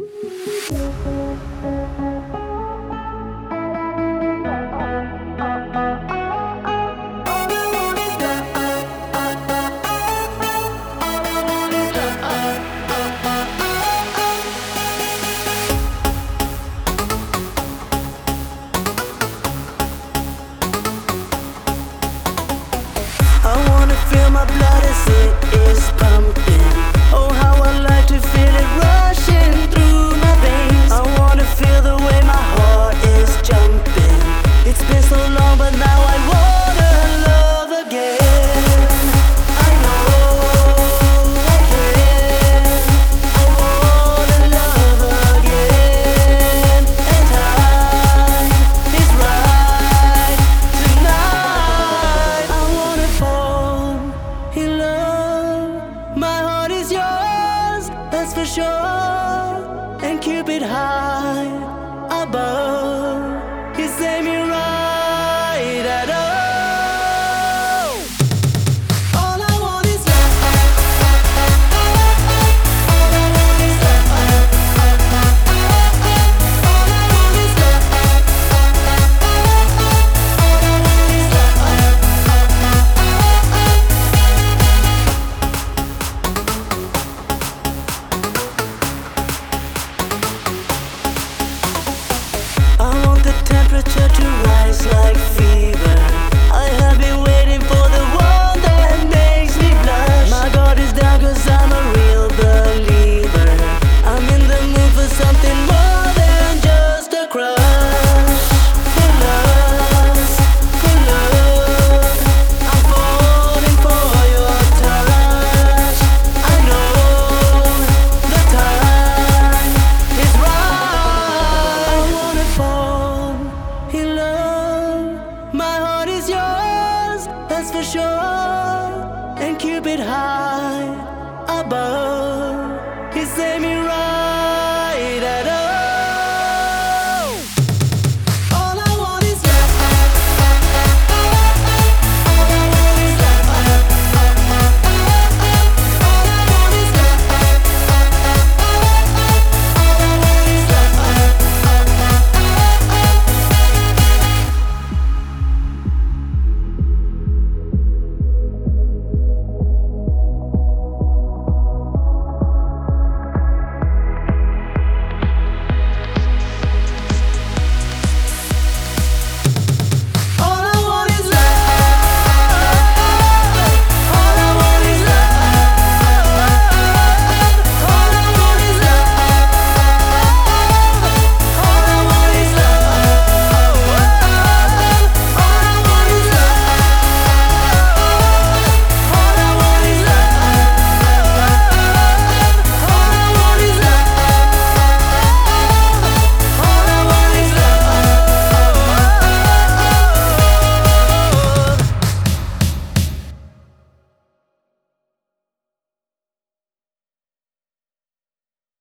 I wanna feel my blood as it is pumping. Oh, how I like to feel it rushing through my veins. I wanna feel the way my heart is jumping. It's been so long, but now I wanna love again. I know I can. I wanna love again. And time is right tonight. I wanna fall in love. My heart is yours, that's for sure. And Cupid high above, he's aiming right at us. All I want is love. All I want is love. All I want is love. All I want is I want the temperature to rise like fever. I have been waiting for the one that makes me blush. My guard is down 'cause I'm a real believer. I'm in the mood for something more than just a crush. For lust, for love, I'm falling for your touch. I know the time is right. I wanna fall in love. My heart is yours, that's for sure. And Cupid high above, he's aiming right